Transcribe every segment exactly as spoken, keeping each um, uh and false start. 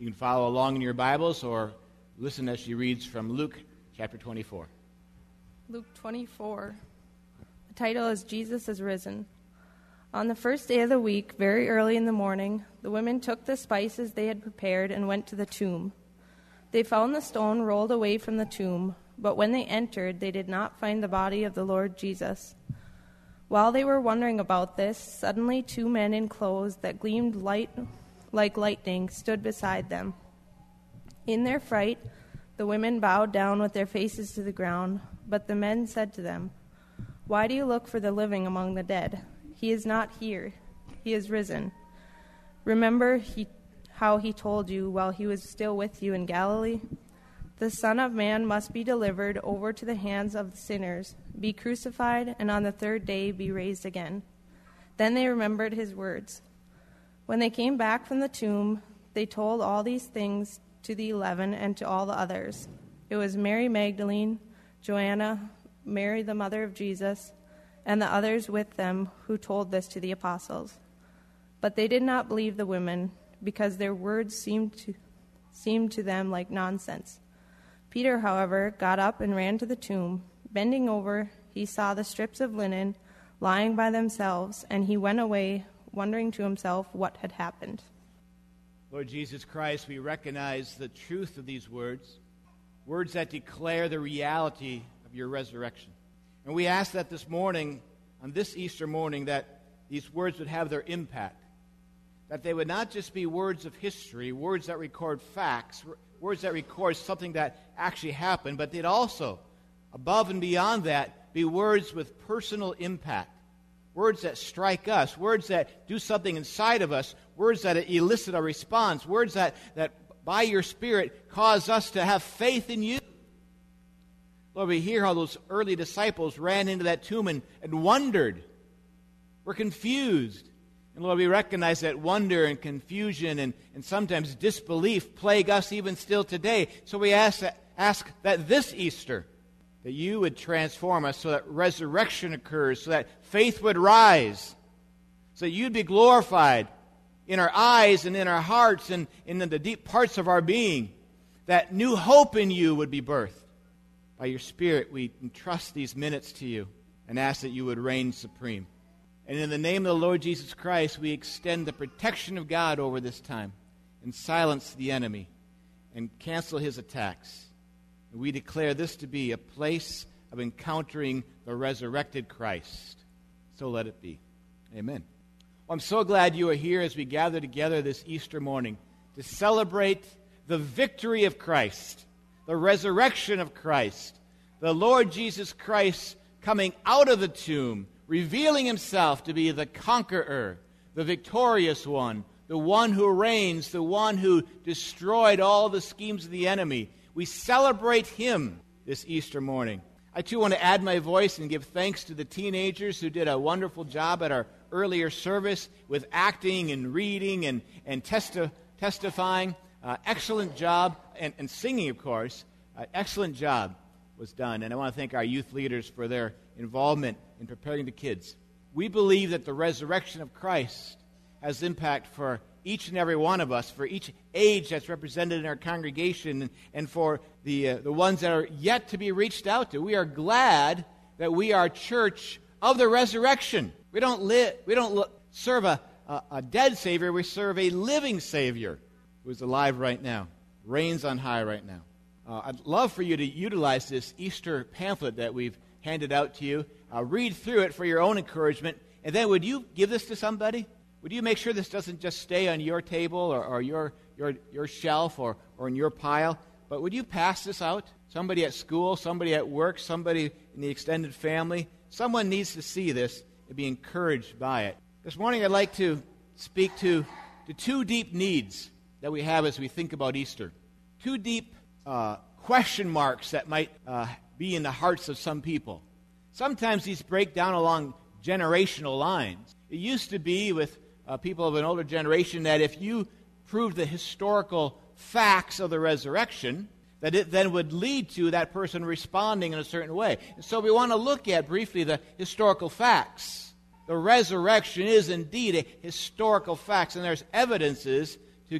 You can follow along in your Bibles or listen as she reads from Luke chapter twenty-four. Luke twenty-four. The title is Jesus is Risen. On the first day of the week, very early in the morning, the women took the spices they had prepared and went to the tomb. They found the stone rolled away from the tomb, but when they entered, they did not find the body of the Lord Jesus. While they were wondering about this, suddenly two men in clothes that gleamed light like lightning stood beside them. In their fright, the women bowed down with their faces to the ground, but the men said to them, "Why do you look for the living among the dead? He is not here. He is risen. Remember he, how he told you while he was still with you in Galilee? The Son of Man must be delivered over to the hands of the sinners, be crucified, and on the third day be raised again." Then they remembered his words. When they came back from the tomb, they told all these things to the eleven and to all the others. It was Mary Magdalene, Joanna, Mary the mother of Jesus, and the others with them who told this to the apostles. But they did not believe the women, because their words seemed to, seemed to them like nonsense. Peter, however, got up and ran to the tomb. Bending over, he saw the strips of linen lying by themselves, and he went away, wondering to himself what had happened. Lord Jesus Christ, we recognize the truth of these words, words that declare the reality of your resurrection. And we ask that this morning, on this Easter morning, that these words would have their impact, that they would not just be words of history, words that record facts, words that record something that actually happened, but they'd also, above and beyond that, be words with personal impact, words that strike us, words that do something inside of us, words that elicit a response, words that, that by your Spirit cause us to have faith in you. Lord, we hear how those early disciples ran into that tomb and, and wondered, were confused. And Lord, we recognize that wonder and confusion and, and sometimes disbelief plague us even still today. So we ask that, ask that this Easter, that you would transform us so that resurrection occurs, so that faith would rise, so that you'd be glorified in our eyes and in our hearts and, and in the deep parts of our being, that new hope in you would be birthed. By your Spirit, we entrust these minutes to you and ask that you would reign supreme. And in the name of the Lord Jesus Christ, we extend the protection of God over this time and silence the enemy and cancel his attacks. And we declare this to be a place of encountering the resurrected Christ. So let it be. Amen. Well, I'm so glad you are here as we gather together this Easter morning to celebrate the victory of Christ, the resurrection of Christ, the Lord Jesus Christ coming out of the tomb, revealing himself to be the conqueror, the victorious one, the one who reigns, the one who destroyed all the schemes of the enemy. We celebrate him this Easter morning. I too want to add my voice and give thanks to the teenagers who did a wonderful job at our earlier service with acting and reading and, and testi- testifying. Uh, excellent job, and, and singing, of course. Uh, excellent job was done. And I want to thank our youth leaders for their involvement in preparing the kids. We believe that the resurrection of Christ has impact for each and every one of us, for each age that's represented in our congregation, and, and for the uh, the ones that are yet to be reached out to. We are glad that we are a church of the resurrection. We don't live. We don't lo- serve a, a, a dead Savior. We serve a living Savior who is alive right now, reigns on high right now. Uh, I'd love for you to utilize this Easter pamphlet that we've handed out to you. Uh, read through it for your own encouragement, and then would you give this to somebody? Would you make sure this doesn't just stay on your table or, or your, your, your shelf or, or in your pile, but would you pass this out? Somebody at school, somebody at work, somebody in the extended family. Someone needs to see this and be encouraged by it. This morning I'd like to speak to, to two deep needs that we have as we think about Easter. Two deep uh, question marks that might uh, be in the hearts of some people. Sometimes these break down along generational lines. It used to be with uh, people of an older generation that if you proved the historical facts of the resurrection, that it then would lead to that person responding in a certain way. And so we want to look at briefly the historical facts. The resurrection is indeed a historical fact, and there's evidences to give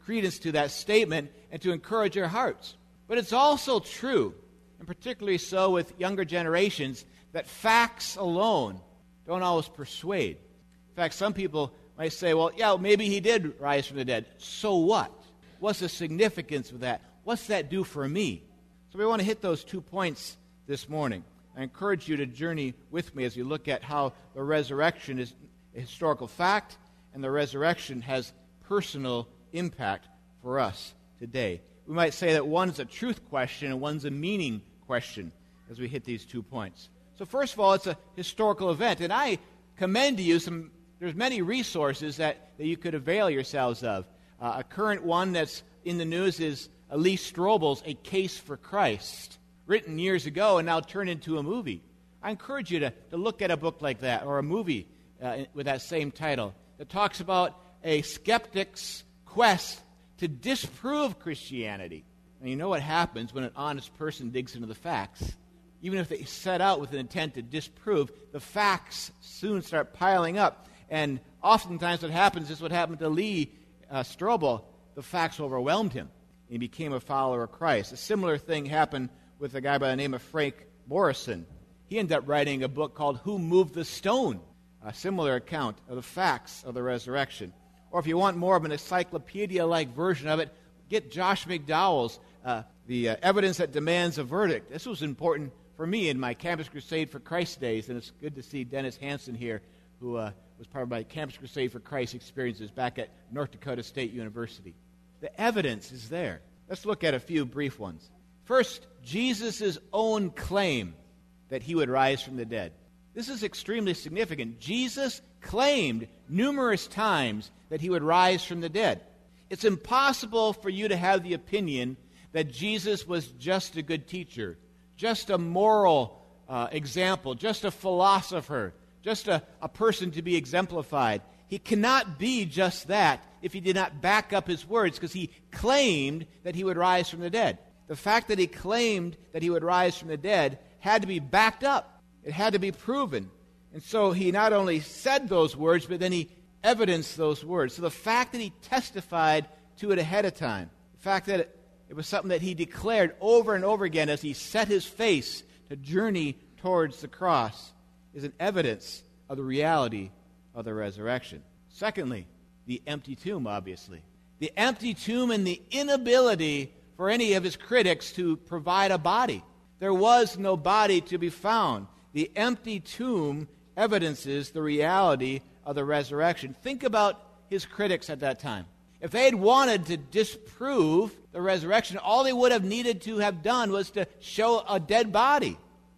credence to that statement and to encourage our hearts. But it's also true, and particularly so with younger generations, that facts alone don't always persuade. In fact, some people might say, well, yeah, maybe he did rise from the dead. So what? What's the significance of that? What's that do for me? So we want to hit those two points this morning. I encourage you to journey with me as you look at how the resurrection is a historical fact and the resurrection has personal impact for us today. We might say that one's a truth question and one's a meaning question as we hit these two points. So first of all, it's a historical event, and I commend to you some, there's many resources that, that you could avail yourselves of. Uh, a current one that's in the news is Lee Strobel's A Case for Christ, written years ago and now turned into a movie. I encourage you to, to look at a book like that or a movie uh, with that same title that talks about a skeptic's quest to disprove Christianity. And you know what happens when an honest person digs into the facts. Even if they set out with an intent to disprove, the facts soon start piling up. And oftentimes what happens is what happened to Lee uh, Strobel. The facts overwhelmed him. He became a follower of Christ. A similar thing happened with a guy by the name of Frank Morrison. He ended up writing a book called Who Moved the Stone? A similar account of the facts of the resurrection. Or if you want more of an encyclopedia-like version of it, get Josh McDowell's uh, The uh, Evidence That Demands a Verdict. This was important for me in my Campus Crusade for Christ days, and it's good to see Dennis Hansen here, who uh, was part of my Campus Crusade for Christ experiences back at North Dakota State University. The evidence is there. Let's look at a few brief ones. First, Jesus' own claim that he would rise from the dead. This is extremely significant. Jesus claimed numerous times that he would rise from the dead. It's impossible for you to have the opinion that Jesus was just a good teacher, just a moral uh, example, just a philosopher, just a, a person to be exemplified. He cannot be just that if he did not back up his words, because he claimed that he would rise from the dead. The fact that he claimed that he would rise from the dead had to be backed up. It had to be proven. And so he not only said those words, but then he evidenced those words. So the fact that he testified to it ahead of time, the fact that it, it was something that he declared over and over again as he set his face to journey towards the cross, is an evidence of the reality of the resurrection. Secondly, the empty tomb, obviously. The empty tomb and the inability for any of his critics to provide a body. There was no body to be found. The empty tomb evidences the reality of the resurrection. Think about his critics at that time. If they had wanted to disprove the resurrection, all they would have needed to have done was to show a dead body.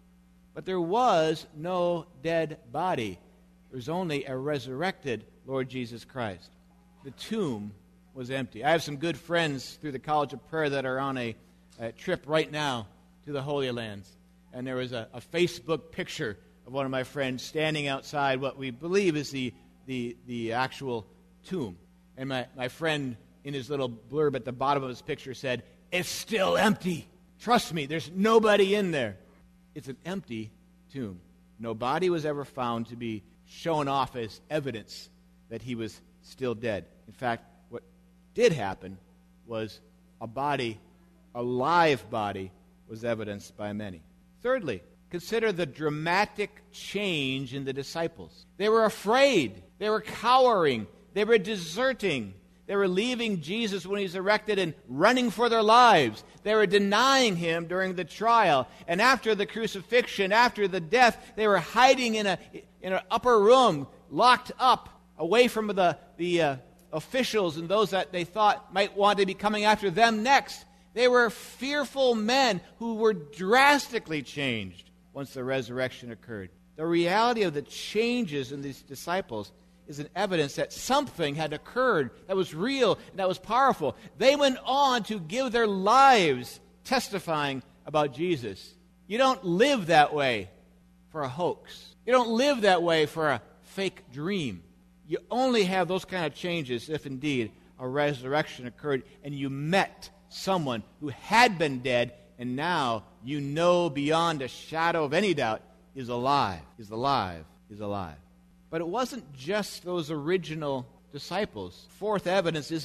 But there was no dead body. There was only a resurrected Lord Jesus Christ. The tomb was empty. I have some good friends through the College of Prayer that are on a, a trip right now to the Holy Lands. And there was a, a Facebook picture of one of my friends standing outside what we believe is the, the, the actual tomb. And my, my friend, in his little blurb at the bottom of his picture, said, "It's still empty. Trust me, there's nobody in there." It's an empty tomb. No body was ever found to be shown off as evidence that he was still dead. In fact, what did happen was a body, a live body, was evidenced by many. Thirdly, consider the dramatic change in the disciples. They were afraid. They were cowering. They were deserting. They were leaving Jesus when he was erected and running for their lives. They were denying him during the trial. And after the crucifixion, after the death, they were hiding in a in an upper room, locked up, away from the, the uh, officials and those that they thought might want to be coming after them next. They were fearful men who were drastically changed once the resurrection occurred. The reality of the changes in these disciples is an evidence that something had occurred that was real and that was powerful. They went on to give their lives testifying about Jesus. You don't live that way for a hoax. You don't live that way for a fake dream. You only have those kind of changes if indeed a resurrection occurred and you met someone who had been dead and now you know beyond a shadow of any doubt is alive, is alive, is alive. But it wasn't just those original disciples. Fourth evidence is the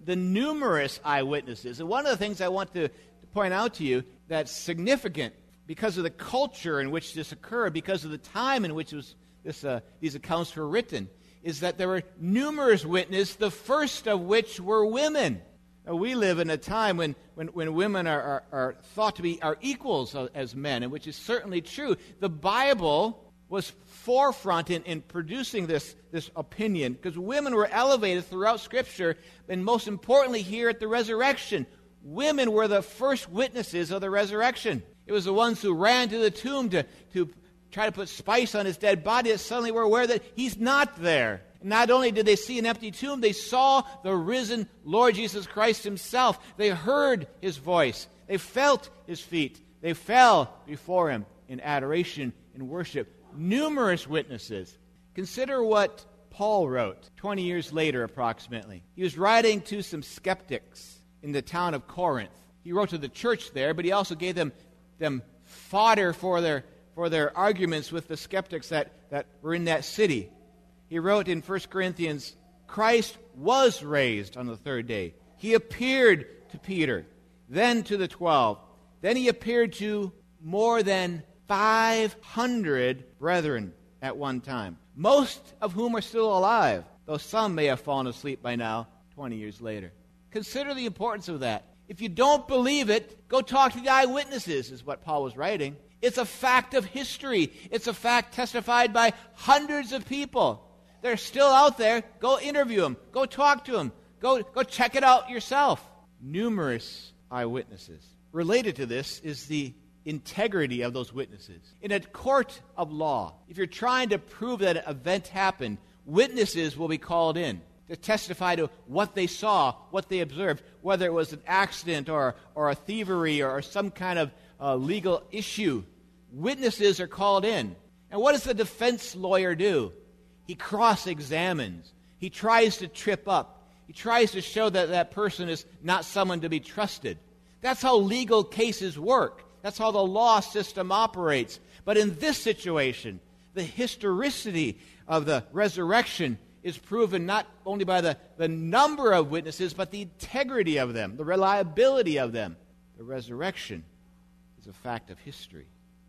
the numerous eyewitnesses. And one of the things I want to, to point out to you that's significant because of the culture in which this occurred, because of the time in which it was, this, uh, these accounts were written, is that there were numerous witnesses, the first of which were women. Now, we live in a time when, when, when women are, are, are thought to be our equals as men, and which is certainly true. The Bible was forefront in, in producing this, this opinion, because women were elevated throughout Scripture, and most importantly here at the resurrection. Women were the first witnesses of the resurrection. It was the ones who ran to the tomb to, to try to put spice on his dead body that suddenly were aware that he's not there. And not only did they see an empty tomb, they saw the risen Lord Jesus Christ himself. They heard his voice. They felt his feet. They fell before him in adoration and worship. Numerous witnesses. Consider what Paul wrote twenty years later approximately. He was writing to some skeptics in the town of Corinth. He wrote to the church there, but he also gave them, them fodder for their, for their arguments with the skeptics that, that were in that city. He wrote in First Corinthians, Christ was raised on the third day. He appeared to Peter, then to the twelve. Then he appeared to more than five hundred brethren at one time, most of whom are still alive, though some may have fallen asleep by now, twenty years later. Consider the importance of that. If you don't believe it, go talk to the eyewitnesses, is what Paul was writing. It's a fact of history. It's a fact testified by hundreds of people. They're still out there. Go interview them. Go talk to them. Go, go check it out yourself. Numerous eyewitnesses. Related to this is the integrity of those witnesses. In a court of law, if you're trying to prove that an event happened, witnesses will be called in to testify to what they saw, what they observed, whether it was an accident or, or a thievery or some kind of uh, legal issue. Witnesses are called in. And what does the defense lawyer do? He cross-examines. He tries to trip up. He tries to show that that person is not someone to be trusted. That's how legal cases work. That's how the law system operates. But in this situation, the historicity of the resurrection is proven not only by the, the number of witnesses, but the integrity of them, the reliability of them. The resurrection is a fact of history.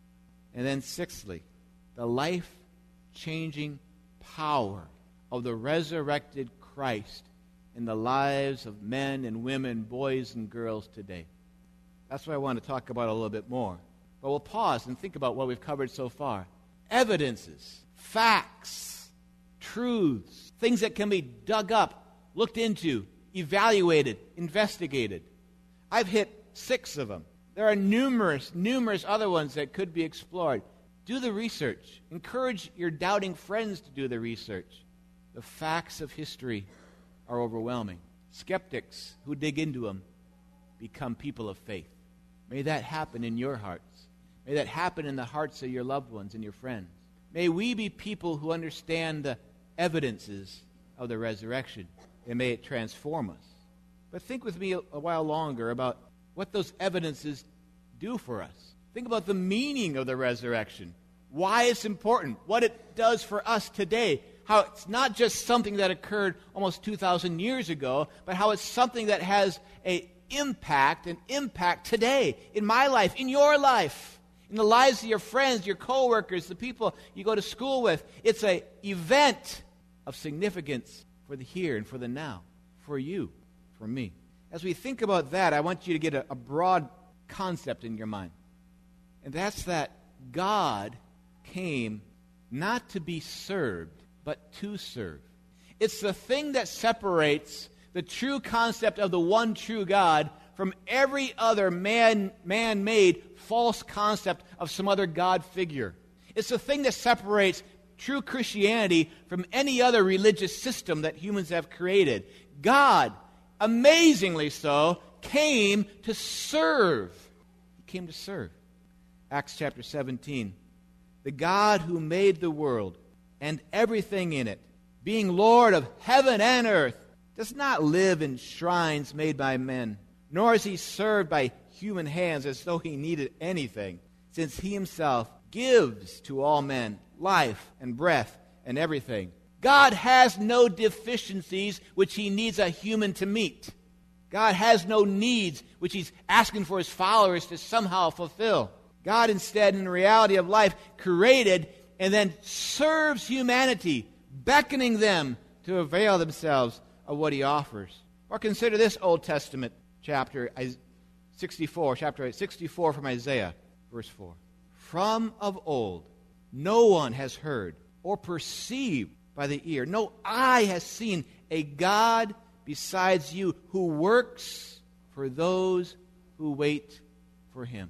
And then sixthly, the life-changing power of the resurrected Christ in the lives of men and women, boys and girls today. That's what I want to talk about a little bit more. But we'll pause and think about what we've covered so far. Evidences, facts, truths, things that can be dug up, looked into, evaluated, investigated. I've hit six of them. There are numerous, numerous other ones that could be explored. Do the research. Encourage your doubting friends to do the research. The facts of history are overwhelming. Skeptics who dig into them become people of faith. May that happen in your hearts. May that happen in the hearts of your loved ones and your friends. May we be people who understand the evidences of the resurrection, and may it transform us. But think with me a, a while longer about what those evidences do for us. Think about the meaning of the resurrection, why it's important, what it does for us today, how it's not just something that occurred almost two thousand years ago, but how it's something that has an impact, an impact today, in my life, in your life, in the lives of your friends, your coworkers, the people you go to school with. It's an event of significance for the here and for the now, for you, for me. As we think about that, I want you to get a, a broad concept in your mind. And that's that God came not to be served, but to serve. It's the thing that separates the true concept of the one true God from every other man, man-made false concept of some other God figure. It's the thing that separates true Christianity from any other religious system that humans have created. God, amazingly so, came to serve. He came to serve. Acts chapter seventeen. The God who made the world and everything in it, being Lord of heaven and earth, does not live in shrines made by men, nor is he served by human hands as though he needed anything, since he himself gives to all men life and breath and everything. God has no deficiencies which he needs a human to meet. God has no needs which he's asking for his followers to somehow fulfill. God instead, in the reality of life, created and then serves humanity, beckoning them to avail themselves of what he offers. Or consider this Old Testament chapter, sixty-four, chapter sixty-four from Isaiah, verse four. From of old, no one has heard or perceived by the ear. No eye has seen a God besides you who works for those who wait for him.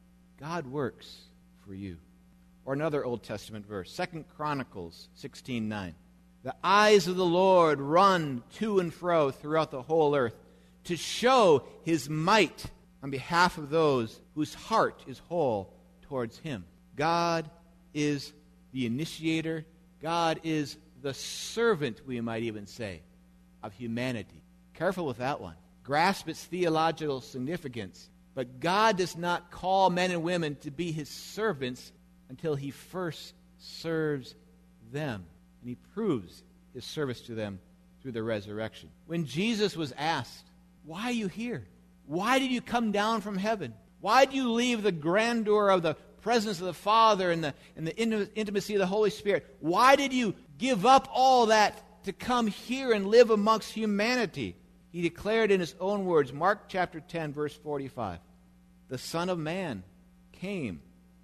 God works for you. Or another Old Testament verse, Second Chronicles sixteen nine. The eyes of the Lord run to and fro throughout the whole earth to show his might on behalf of those whose heart is whole towards him. God is the initiator. God is the servant, we might even say, of humanity. Careful with that one. Grasp its theological significance. But God does not call men and women to be his servants until he first serves them. And he proves his service to them through the resurrection. When Jesus was asked, why are you here? Why did you come down from heaven? Why do you leave the grandeur of the presence of the Father and the, and the intimacy of the Holy Spirit? Why did you give up all that to come here and live amongst humanity? He declared in his own words, Mark chapter ten, verse forty-five, the Son of Man came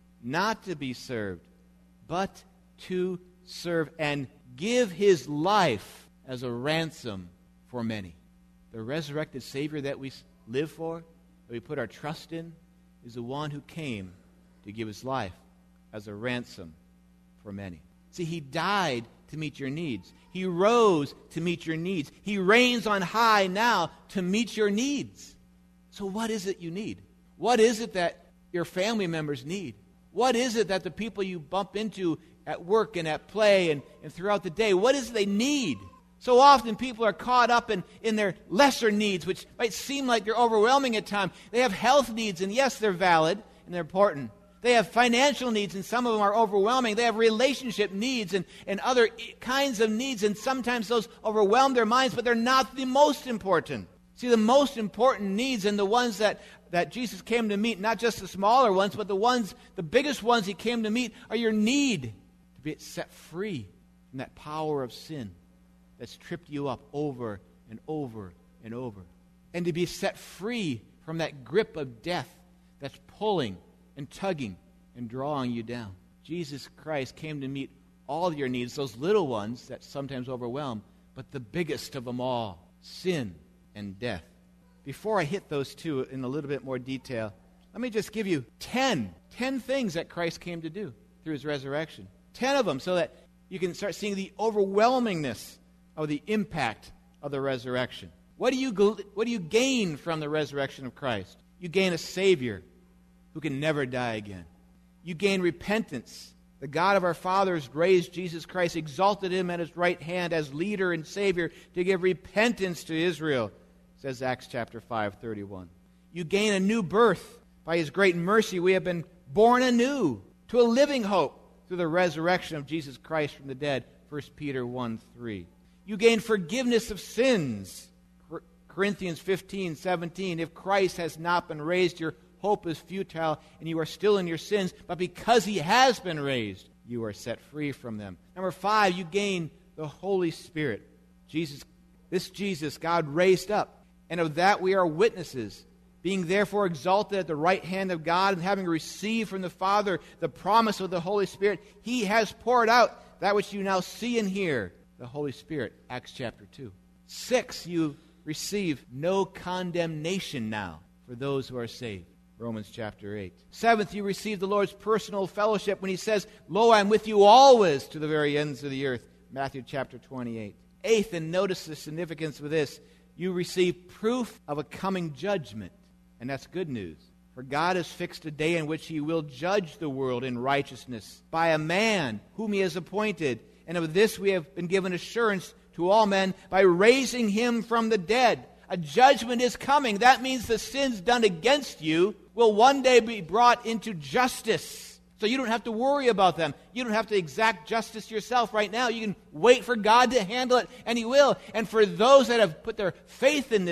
not to be served, but to serve and give his life as a ransom for many. The resurrected Savior that we live for, that we put our trust in, is the one who came to give his life as a ransom for many. See, he died to meet your needs. He rose to meet your needs. He reigns on high now to meet your needs. So what is it you need? What is it that your family members need? What is it that the people you bump into at work and at play and, and throughout the day, what is it they need? So often people are caught up in, in their lesser needs, which might seem like they're overwhelming at times. They have health needs, and yes, they're valid and they're important. They have financial needs, and some of them are overwhelming. They have relationship needs and, and other kinds of needs, and sometimes those overwhelm their minds, but they're not the most important. See, the most important needs and the ones that, that Jesus came to meet, not just the smaller ones, but the ones, the biggest ones he came to meet, are your need to be set free from that power of sin that's tripped you up over and over and over. And to be set free from that grip of death that's pulling and tugging and drawing you down. Jesus Christ came to meet all your needs, those little ones that sometimes overwhelm, but the biggest of them all, sin and death. Before I hit those two in a little bit more detail, let me just give you ten, ten things that Christ came to do through his resurrection. Ten of them, so that you can start seeing the overwhelmingness of the impact of the resurrection. What do you what do you gain from the resurrection of Christ? You gain a Savior who can never die again. You gain repentance. The God of our fathers raised Jesus Christ, exalted him at his right hand as leader and Savior to give repentance to Israel, says Acts chapter five, thirty-one. You gain a new birth. By his great mercy, we have been born anew to a living hope through the resurrection of Jesus Christ from the dead, First Peter one, three. You gain forgiveness of sins. Corinthians fifteen, seventeen. If Christ has not been raised, your hope is futile, and you are still in your sins. But because he has been raised, you are set free from them. Number five, you gain the Holy Spirit. Jesus, this Jesus God raised up, and of that we are witnesses. Being therefore exalted at the right hand of God, and having received from the Father the promise of the Holy Spirit, he has poured out that which you now see and hear, the Holy Spirit. Acts chapter two. Six, you receive no condemnation now for those who are saved. Romans chapter eight. Seventh, you receive the Lord's personal fellowship when he says, Lo, I am with you always to the very ends of the earth. Matthew chapter twenty-eight. Eighth, and notice the significance of this, you receive proof of a coming judgment. And that's good news. For God has fixed a day in which he will judge the world in righteousness by a man whom he has appointed. And of this we have been given assurance to all men by raising him from the dead. A judgment is coming. That means the sins done against you will one day be brought into justice. So you don't have to worry about them. You don't have to exact justice yourself right now. You can wait for God to handle it, and he will. And for those that have put their faith in this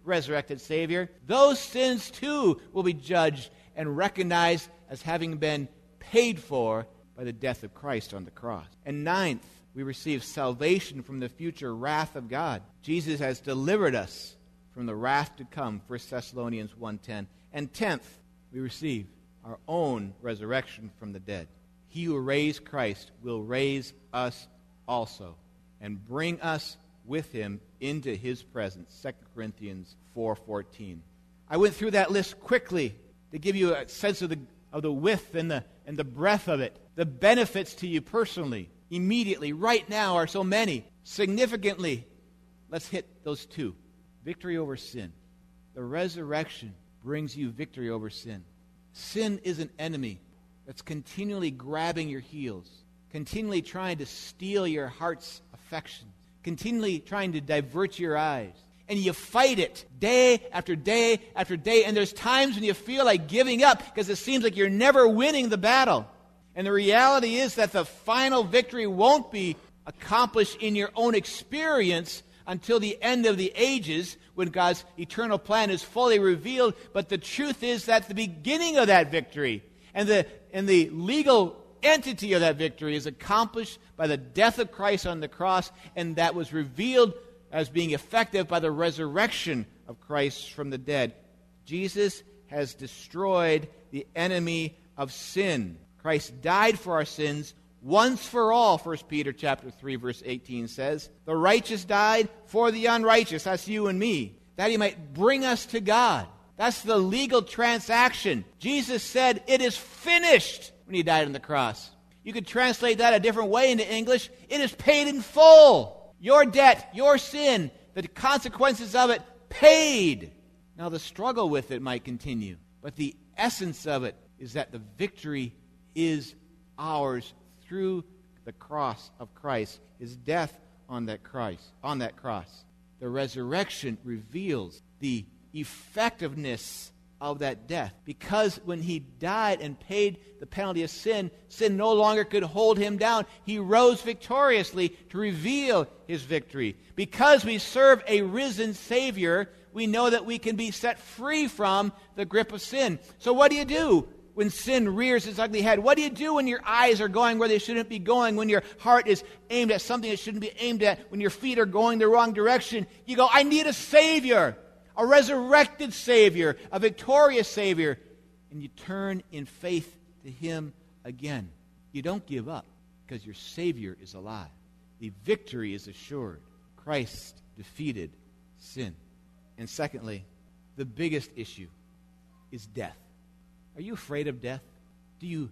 resurrected Savior, those sins too will be judged and recognized as having been paid for by the death of Christ on the cross. And ninth, we receive salvation from the future wrath of God. Jesus has delivered us from the wrath to come, First Thessalonians one ten. And tenth, we receive our own resurrection from the dead. He who raised Christ will raise us also and bring us with him into his presence, Second Corinthians four fourteen. I went through that list quickly to give you a sense of the of the width and the and the breadth of it. The benefits to you personally, immediately, right now, are so many. Significantly, let's hit those two. Victory over sin. The resurrection brings you victory over sin. Sin is an enemy that's continually grabbing your heels, continually trying to steal your heart's affection, continually trying to divert your eyes. And you fight it day after day after day. And there's times when you feel like giving up because it seems like you're never winning the battle. And the reality is that the final victory won't be accomplished in your own experience until the end of the ages when God's eternal plan is fully revealed. But the truth is that the beginning of that victory and the, and the legal entity of that victory is accomplished by the death of Christ on the cross, and that was revealed as being effective by the resurrection of Christ from the dead. Jesus has destroyed the enemy of sin. Christ died for our sins once for all, First Peter chapter three, verse eighteen says. The righteous died for the unrighteous, that's you and me, that he might bring us to God. That's the legal transaction. Jesus said, "It is finished," when he died on the cross. You could translate that a different way into English. It is paid in full. Your debt, your sin, the consequences of it, paid. Now the struggle with it might continue, but the essence of it is that the victory is ours through the cross of Christ, his death on that Christ, on that cross. The resurrection reveals the effectiveness of that death. Because when he died and paid the penalty of sin, sin no longer could hold him down. He rose victoriously to reveal his victory. Because we serve a risen Savior, we know that we can be set free from the grip of sin. So what do you do when sin rears its ugly head? What do you do when your eyes are going where they shouldn't be going, when your heart is aimed at something it shouldn't be aimed at, when your feet are going the wrong direction? You go, I need a Savior. A resurrected Savior, a victorious Savior. And you turn in faith to him again. You don't give up because your Savior is alive. The victory is assured. Christ defeated sin. And secondly, the biggest issue is death. Are you afraid of death? Do you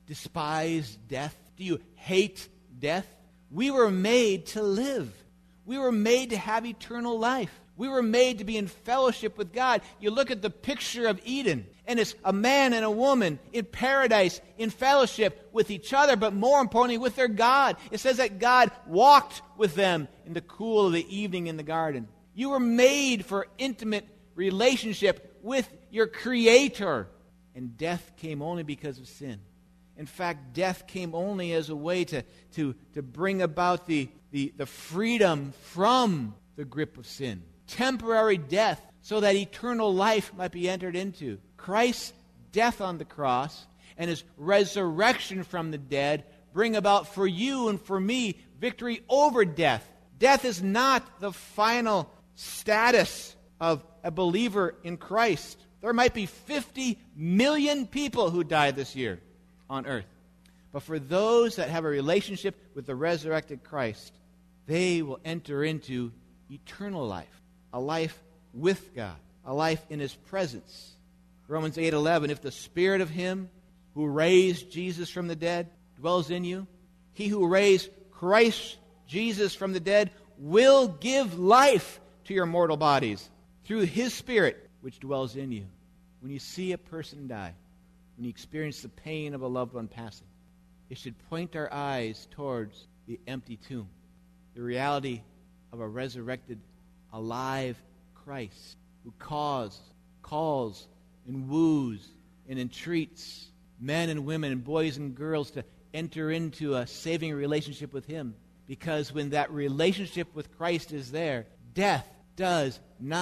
despise death? Do you hate death? We were made to live. We were made to have eternal life. We were made to be in fellowship with God. You look at the picture of Eden, and it's a man and a woman in paradise, in fellowship with each other, but more importantly, with their God. It says that God walked with them in the cool of the evening in the garden. You were made for intimate relationship with your Creator. And death came only because of sin. In fact, death came only as a way to, to, to bring about the, the, the freedom from the grip of sin. Temporary death so that eternal life might be entered into. Christ's death on the cross and his resurrection from the dead bring about for you and for me victory over death. Death is not the final status of a believer in Christ. There might be fifty million people who die this year on earth. But for those that have a relationship with the resurrected Christ, they will enter into eternal life. A life with God. A life in his presence. Romans eight eleven, if the spirit of him who raised Jesus from the dead dwells in you, he who raised Christ Jesus from the dead will give life to your mortal bodies through his Spirit which dwells in you. When you see a person die, when you experience the pain of a loved one passing, it should point our eyes towards the empty tomb, the reality of a resurrected, alive Christ who calls, calls and woos and entreats men and women and boys and girls to enter into a saving relationship with him. Because when that relationship with Christ is there, death does not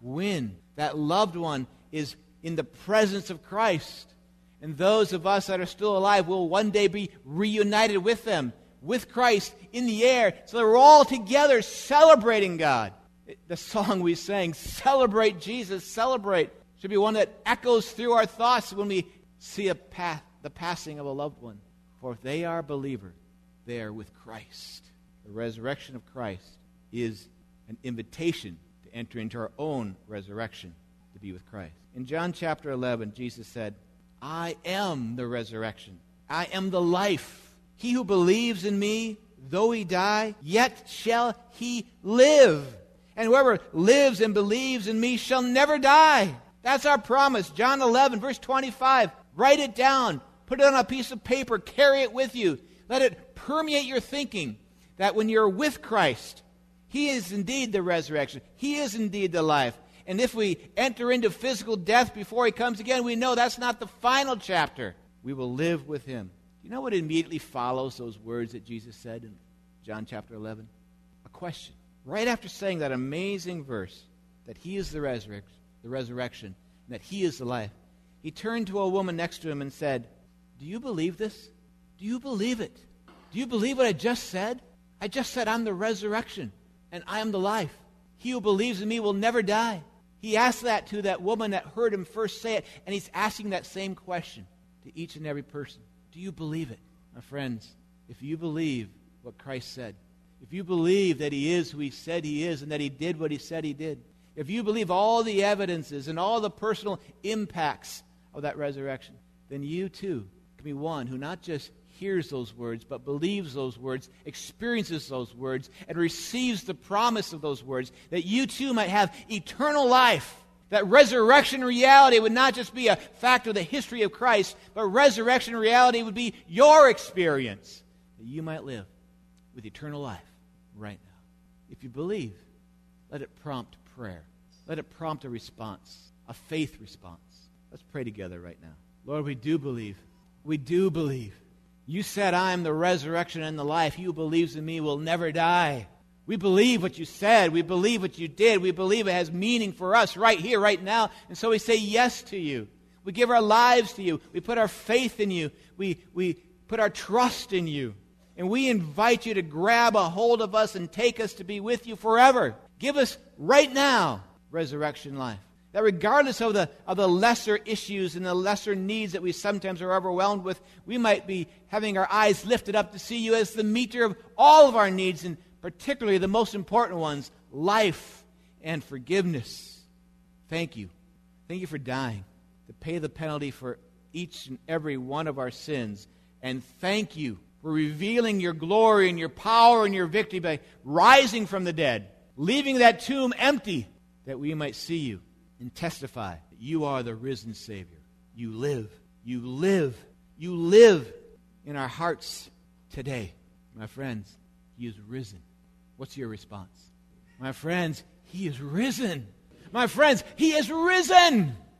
when that loved one is in the presence of Christ. And those of us that are still alive will one day be reunited with them, with Christ in the air. So they're all together celebrating God. The song we sang, Celebrate Jesus, Celebrate, should be one that echoes through our thoughts when we see a path, the passing of a loved one. For if they are a believer, they are with Christ. The resurrection of Christ is an invitation to enter into our own resurrection, to be with Christ. In John chapter eleven, Jesus said, I am the resurrection. I am the life. He who believes in me, though he die, yet shall he live. And whoever lives and believes in me shall never die. That's our promise. John eleven, verse twenty-five. Write it down. Put it on a piece of paper. Carry it with you. Let it permeate your thinking that when you're with Christ, he is indeed the resurrection. He is indeed the life. And if we enter into physical death before he comes again, we know that's not the final chapter. We will live with him. Do you know what immediately follows those words that Jesus said in John chapter eleven? A question. Right after saying that amazing verse, that he is the resurrection, the resurrection, and that he is the life, he turned to a woman next to him and said, do you believe this? Do you believe it? Do you believe what I just said? I just said I'm the resurrection and I am the life. He who believes in me will never die. He asked that to that woman that heard him first say it, and he's asking that same question to each and every person. Do you believe it? My friends, if you believe what Christ said, if you believe that he is who he said he is and that he did what he said he did, if you believe all the evidences and all the personal impacts of that resurrection, then you too can be one who not just hears those words, but believes those words, experiences those words, and receives the promise of those words, that you too might have eternal life. That resurrection reality would not just be a fact of the history of Christ, but resurrection reality would be your experience, that you might live with eternal life right now. If you believe, let it prompt prayer. Let it prompt a response, a faith response. Let's pray together right now. Lord, we do believe. We do believe. You said, I am the resurrection and the life. He who believes in me will never die. We believe what you said. We believe what you did. We believe it has meaning for us right here, right now. And so we say yes to you. We give our lives to you. We put our faith in you. We, we put our trust in you. And we invite you to grab a hold of us and take us to be with you forever. Give us right now resurrection life. That regardless of the, of the lesser issues and the lesser needs that we sometimes are overwhelmed with, we might be having our eyes lifted up to see you as the meter of all of our needs, and particularly the most important ones, life and forgiveness. Thank you. Thank you for dying to pay the penalty for each and every one of our sins. And thank you for revealing your glory and your power and your victory by rising from the dead, leaving that tomb empty, that we might see you and testify that you are the risen Savior. You live. You live. You live in our hearts today. My friends, he is risen. What's your response? My friends, he is risen. My friends, he is risen.